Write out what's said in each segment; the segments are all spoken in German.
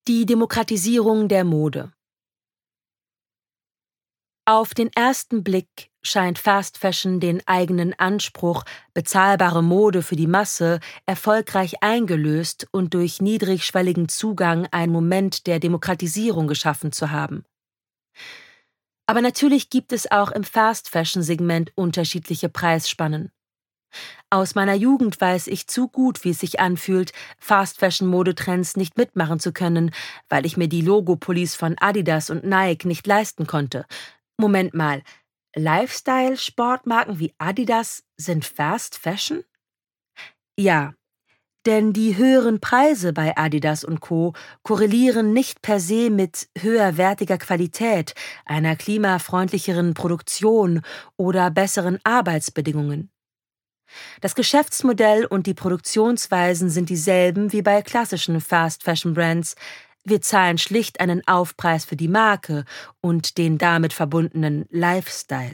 Die Demokratisierung der Mode. Auf den ersten Blick scheint Fast Fashion den eigenen Anspruch, bezahlbare Mode für die Masse, erfolgreich eingelöst und durch niedrigschwelligen Zugang einen Moment der Demokratisierung geschaffen zu haben. Aber natürlich gibt es auch im Fast-Fashion-Segment unterschiedliche Preisspannen. Aus meiner Jugend weiß ich zu gut, wie es sich anfühlt, Fast-Fashion-Modetrends nicht mitmachen zu können, weil ich mir die Logopullis von Adidas und Nike nicht leisten konnte. Moment mal, Lifestyle-Sportmarken wie Adidas sind Fast-Fashion? Ja, denn die höheren Preise bei Adidas und Co. korrelieren nicht per se mit höherwertiger Qualität, einer klimafreundlicheren Produktion oder besseren Arbeitsbedingungen. Das Geschäftsmodell und die Produktionsweisen sind dieselben wie bei klassischen Fast-Fashion-Brands. Wir zahlen schlicht einen Aufpreis für die Marke und den damit verbundenen Lifestyle.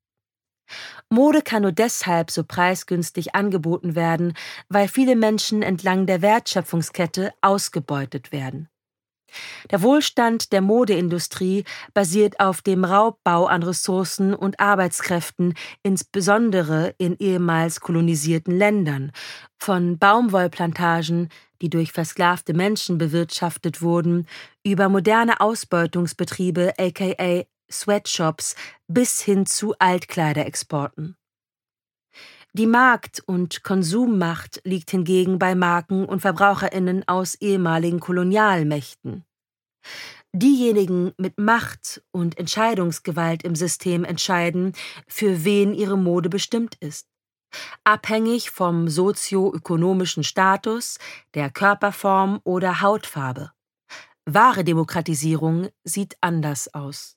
Mode kann nur deshalb so preisgünstig angeboten werden, weil viele Menschen entlang der Wertschöpfungskette ausgebeutet werden. Der Wohlstand der Modeindustrie basiert auf dem Raubbau an Ressourcen und Arbeitskräften, insbesondere in ehemals kolonisierten Ländern, von Baumwollplantagen, die durch versklavte Menschen bewirtschaftet wurden, über moderne Ausbeutungsbetriebe aka Sweatshops bis hin zu Altkleiderexporten. Die Markt- und Konsummacht liegt hingegen bei Marken und VerbraucherInnen aus ehemaligen Kolonialmächten. Diejenigen mit Macht und Entscheidungsgewalt im System entscheiden, für wen ihre Mode bestimmt ist. Abhängig vom sozioökonomischen Status, der Körperform oder Hautfarbe. Wahre Demokratisierung sieht anders aus.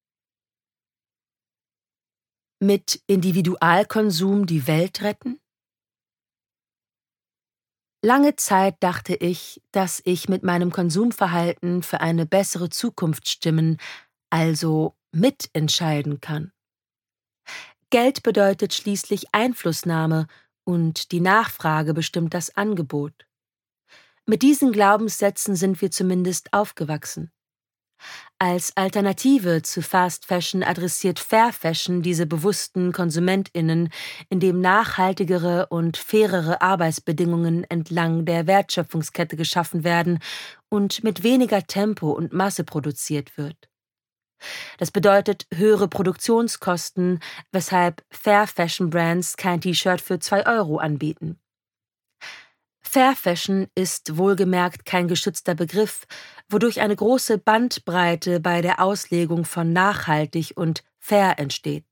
Mit Individualkonsum die Welt retten? Lange Zeit dachte ich, dass ich mit meinem Konsumverhalten für eine bessere Zukunft stimmen, also mitentscheiden kann. Geld bedeutet schließlich Einflussnahme und die Nachfrage bestimmt das Angebot. Mit diesen Glaubenssätzen sind wir zumindest aufgewachsen. Als Alternative zu Fast Fashion adressiert Fair Fashion diese bewussten KonsumentInnen, indem nachhaltigere und fairere Arbeitsbedingungen entlang der Wertschöpfungskette geschaffen werden und mit weniger Tempo und Masse produziert wird. Das bedeutet höhere Produktionskosten, weshalb Fair Fashion Brands kein T-Shirt für 2 Euro anbieten. Fair Fashion ist wohlgemerkt kein geschützter Begriff, wodurch eine große Bandbreite bei der Auslegung von nachhaltig und fair entsteht.